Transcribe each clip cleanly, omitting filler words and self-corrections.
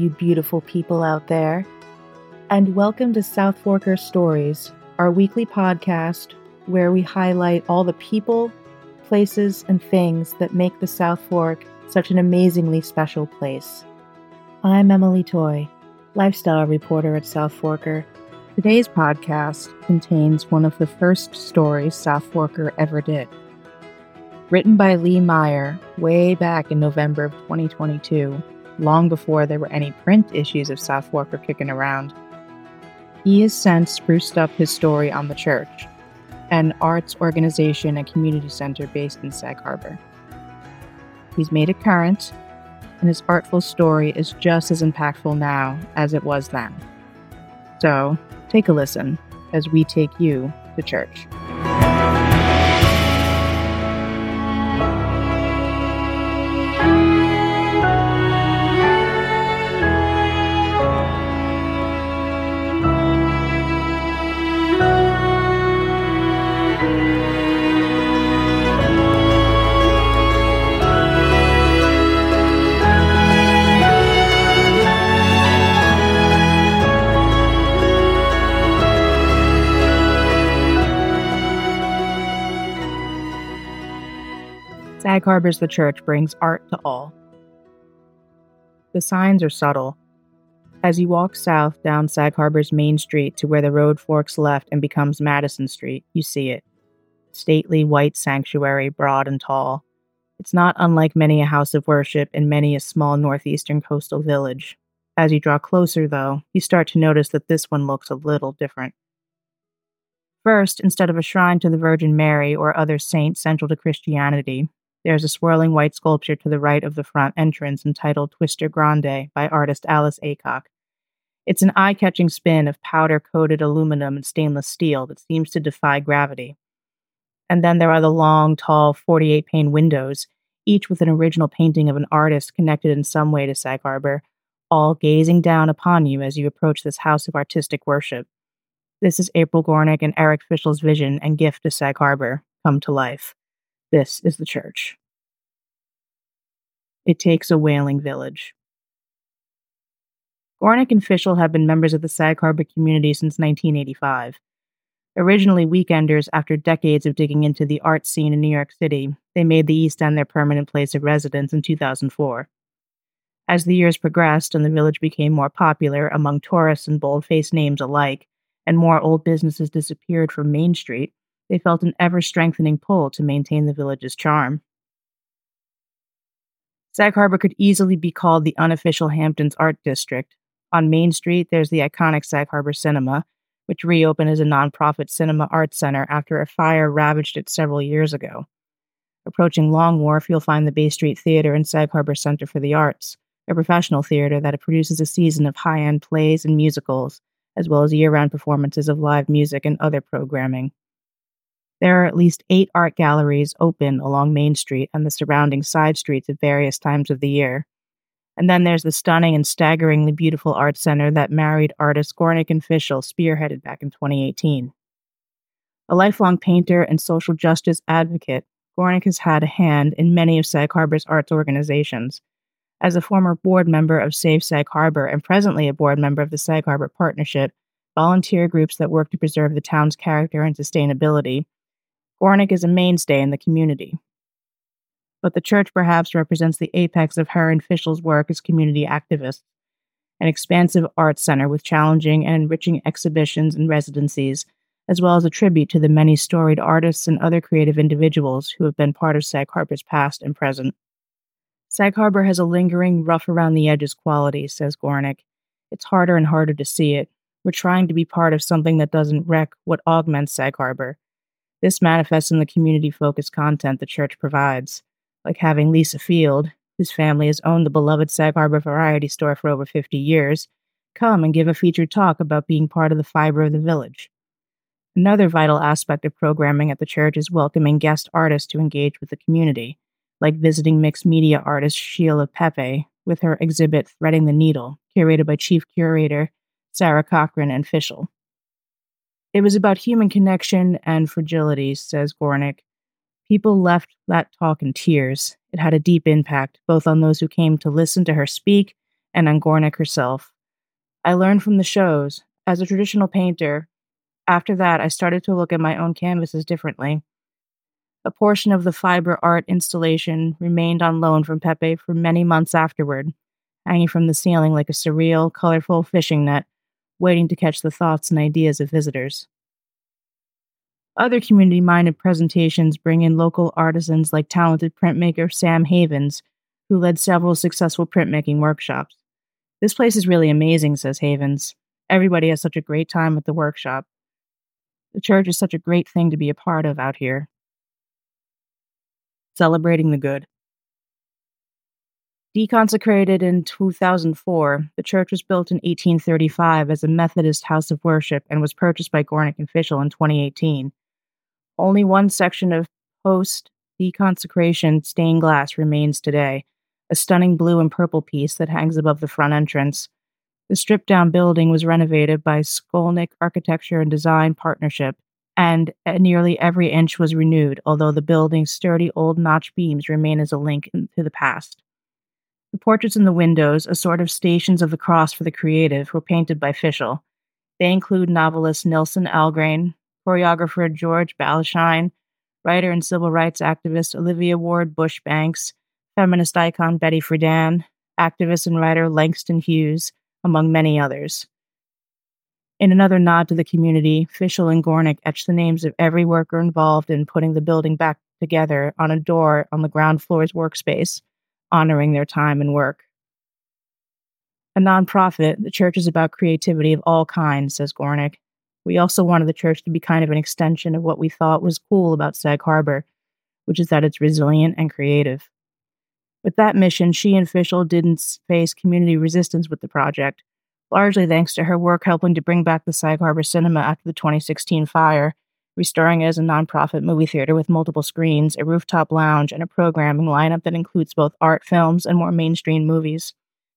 you beautiful people out there, and welcome to South Forker Stories, our weekly podcast where we highlight all the people, places, and things that make the South Fork such an amazingly special place. I'm Emily Toy, lifestyle reporter at South Forker. Today's podcast contains one of the first stories South Forker ever did. Written by Lee Meyer way back in November of 2022, long before there were any print issues of South Forker kicking around. He has since spruced up his story on The Church, an arts organization and community center based in Sag Harbor. He's made it current, and his artful story is just as impactful now as it was then. So, take a listen as we take you to church. Sag Harbor's The Church brings art to all. The signs are subtle. As you walk south down Sag Harbor's main street to where the road forks left and becomes Madison Street, you see it. Stately white sanctuary, broad and tall. It's not unlike many a house of worship in many a small northeastern coastal village. As you draw closer, though, you start to notice that this one looks a little different. First, instead of a shrine to the Virgin Mary or other saint central to Christianity, there's a swirling white sculpture to the right of the front entrance entitled Twister Grande by artist Alice Aycock. It's an eye-catching spin of powder-coated aluminum and stainless steel that seems to defy gravity. And then there are the long, tall 48-pane windows, each with an original painting of an artist connected in some way to Sag Harbor, all gazing down upon you as you approach this house of artistic worship. This is April Gornick and Eric Fischel's vision and gift to Sag Harbor come to life. This is the church. It takes a whaling village. Gornick and Fischel have been members of the Sag Harbor community since 1985. Originally weekenders after decades of digging into the art scene in New York City, they made the East End their permanent place of residence in 2004. As the years progressed and the village became more popular among tourists and bold-faced names alike, and more old businesses disappeared from Main Street, they felt an ever-strengthening pull to maintain the village's charm. Sag Harbor could easily be called the unofficial Hamptons Art District. On Main Street, there's the iconic Sag Harbor Cinema, which reopened as a nonprofit cinema arts center after a fire ravaged it several years ago. Approaching Long Wharf, you'll find the Bay Street Theater and Sag Harbor Center for the Arts, a professional theater that produces a season of high-end plays and musicals, as well as year-round performances of live music and other programming. There are at least 8 art galleries open along Main Street and the surrounding side streets at various times of the year. And then there's the stunning and staggeringly beautiful art center that married artists Gornick and Fischel spearheaded back in 2018. A lifelong painter and social justice advocate, Gornick has had a hand in many of Sag Harbor's arts organizations. As a former board member of Save Sag Harbor and presently a board member of the Sag Harbor Partnership, volunteer groups that work to preserve the town's character and sustainability, Gornick is a mainstay in the community. But the church perhaps represents the apex of her and Fischel's work as community activists, an expansive arts center with challenging and enriching exhibitions and residencies, as well as a tribute to the many storied artists and other creative individuals who have been part of Sag Harbor's past and present. Sag Harbor has a lingering, rough-around-the-edges quality, says Gornick. It's harder and harder to see it. We're trying to be part of something that doesn't wreck what augments Sag Harbor. This manifests in the community-focused content the church provides, like having Lisa Field, whose family has owned the beloved Sag Harbor Variety Store for over 50 years, come and give a featured talk about being part of the fiber of the village. Another vital aspect of programming at the church is welcoming guest artists to engage with the community, like visiting mixed media artist Sheila Pepe with her exhibit Threading the Needle, curated by Chief Curator Sarah Cochran and Fischel. It was about human connection and fragility, says Gornick. People left that talk in tears. It had a deep impact, both on those who came to listen to her speak and on Gornick herself. I learned from the shows. As a traditional painter, after that, I started to look at my own canvases differently. A portion of the fiber art installation remained on loan from Pepe for many months afterward, hanging from the ceiling like a surreal, colorful fishing net, waiting to catch the thoughts and ideas of visitors. Other community-minded presentations bring in local artisans like talented printmaker Sam Havens, who led several successful printmaking workshops. "This place is really amazing," says Havens. "Everybody has such a great time at the workshop. The church is such a great thing to be a part of out here." Celebrating the good. Deconsecrated in 2004, the church was built in 1835 as a Methodist house of worship and was purchased by Gornick and Fischel in 2018. Only one section of post-deconsecration stained glass remains today, a stunning blue and purple piece that hangs above the front entrance. The stripped-down building was renovated by Skolnick Architecture and Design Partnership, and nearly every inch was renewed, although the building's sturdy old notch beams remain as a link to the past. The portraits in the windows, a sort of stations of the cross for the creative, were painted by Fischel. They include novelist Nilsen Algrain, choreographer George Balashine, writer and civil rights activist Olivia Ward Bush Banks, feminist icon Betty Friedan, activist and writer Langston Hughes, among many others. In another nod to the community, Fischel and Gornick etched the names of every worker involved in putting the building back together on a door on the ground floor's workspace, honoring their time and work. A nonprofit, the church is about creativity of all kinds, says Gornick. We also wanted the church to be kind of an extension of what we thought was cool about Sag Harbor, which is that it's resilient and creative. With that mission, she and Fischel didn't face community resistance with the project, largely thanks to her work helping to bring back the Sag Harbor Cinema after the 2016 fire, restoring it as a nonprofit movie theater with multiple screens, a rooftop lounge, and a programming lineup that includes both art films and more mainstream movies.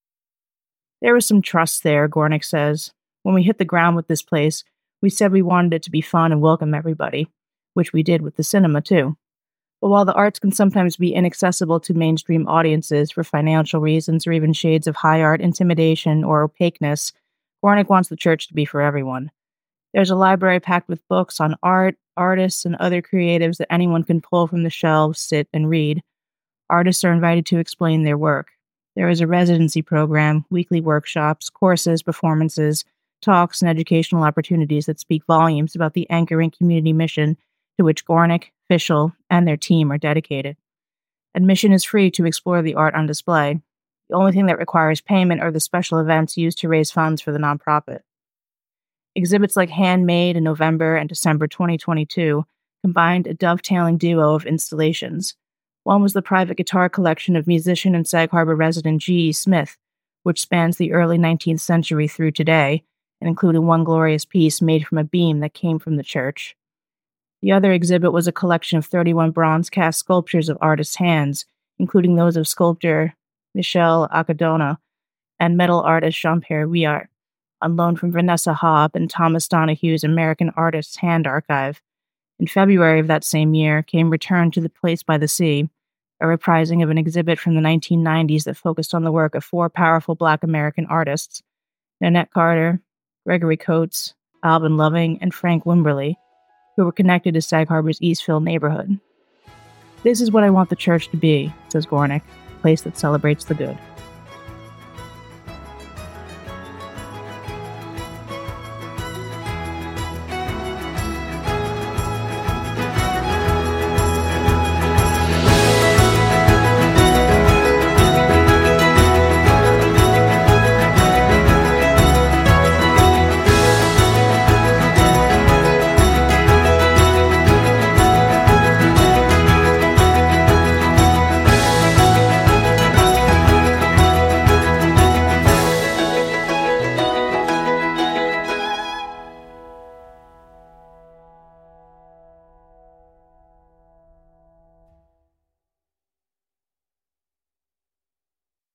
There was some trust there, Gornick says. When we hit the ground with this place, we said we wanted it to be fun and welcome everybody, which we did with the cinema too. But while the arts can sometimes be inaccessible to mainstream audiences for financial reasons or even shades of high art intimidation or opaqueness, Gornick wants the church to be for everyone. There's a library packed with books on art, artists, and other creatives that anyone can pull from the shelves, sit, and read. Artists are invited to explain their work. There is a residency program, weekly workshops, courses, performances, talks, and educational opportunities that speak volumes about the anchoring community mission to which Gornick, Fischel, and their team are dedicated. Admission is free to explore the art on display. The only thing that requires payment are the special events used to raise funds for the nonprofit. Exhibits like Handmade in November and December 2022 combined a dovetailing duo of installations. One was the private guitar collection of musician and Sag Harbor resident G.E. Smith, which spans the early 19th century through today, and included one glorious piece made from a beam that came from the church. The other exhibit was a collection of 31 bronze cast sculptures of artists' hands, including those of sculptor Michel Acadona and metal artist Jean-Pierre Huillard, on loan from Vanessa Hobb and Thomas Donohue's American Artists' Hand Archive. In February of that same year came Return to the Place by the Sea, a reprising of an exhibit from the 1990s that focused on the work of four powerful Black American artists, Nanette Carter, Gregory Coates, Alvin Loving, and Frank Wimberly, who were connected to Sag Harbor's Eastville neighborhood. "This is what I want the church to be," says Gornick, a place that celebrates the good.